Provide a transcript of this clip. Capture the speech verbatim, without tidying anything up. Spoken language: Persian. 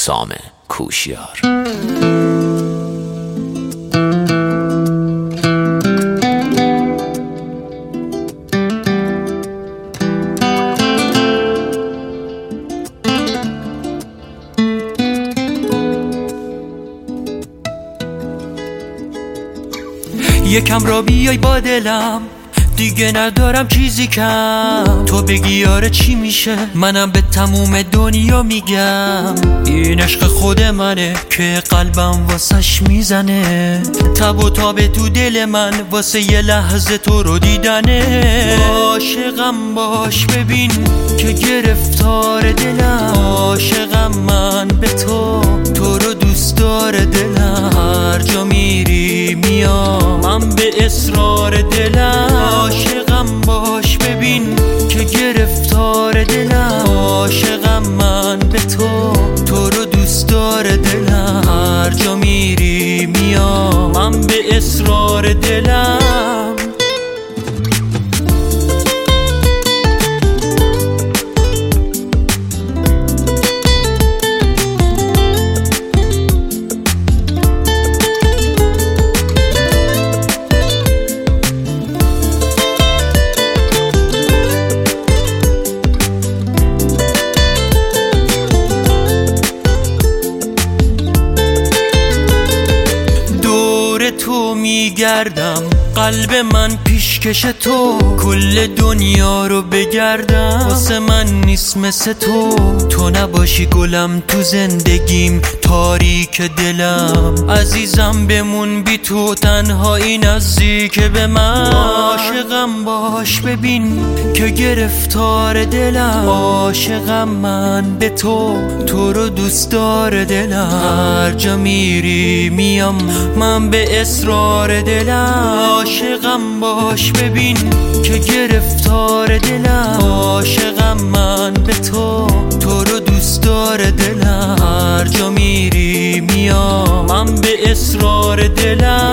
حسام کوشیار. یکم را بیای با دلم، دیگه ندارم چیزی کم. تو بگی آره چی میشه، منم به تموم دنیا میگم. این عشق خود منه که قلبم واسش میزنه، تب و تاب تو دل من واسه یه لحظه تو رو دیدنه. عاشقم باش ببین که گرفتار دلم، عاشقم من به تو، تو رو دوست داره دلم. هر جا میری میام من به اصرار دلم. عاشقم باش ببین که گرفتار دلم، عاشقم من به تو، تو رو دوست داره دلم. هر جا میری میام من به اصرار دلم. تو میگردم قلب من پیشکش تو، کل دنیا رو بگردم واسه من نیست مثل تو. تو نباشی گلم تو زندگیم تاریک دلم، عزیزم بمون بی تو تنهایی نزدیک به من. عاشقم باش ببین که گرفتار دلم، عاشقم من به تو، تو رو دوست داره دلم. هر جا میری میام من به اصرار دلم. عاشقم باش ببین که گرفتار دلم، عاشقم من به تو، تو رو دوست داره دلم. هر جا میری میام من به اصرار دلم.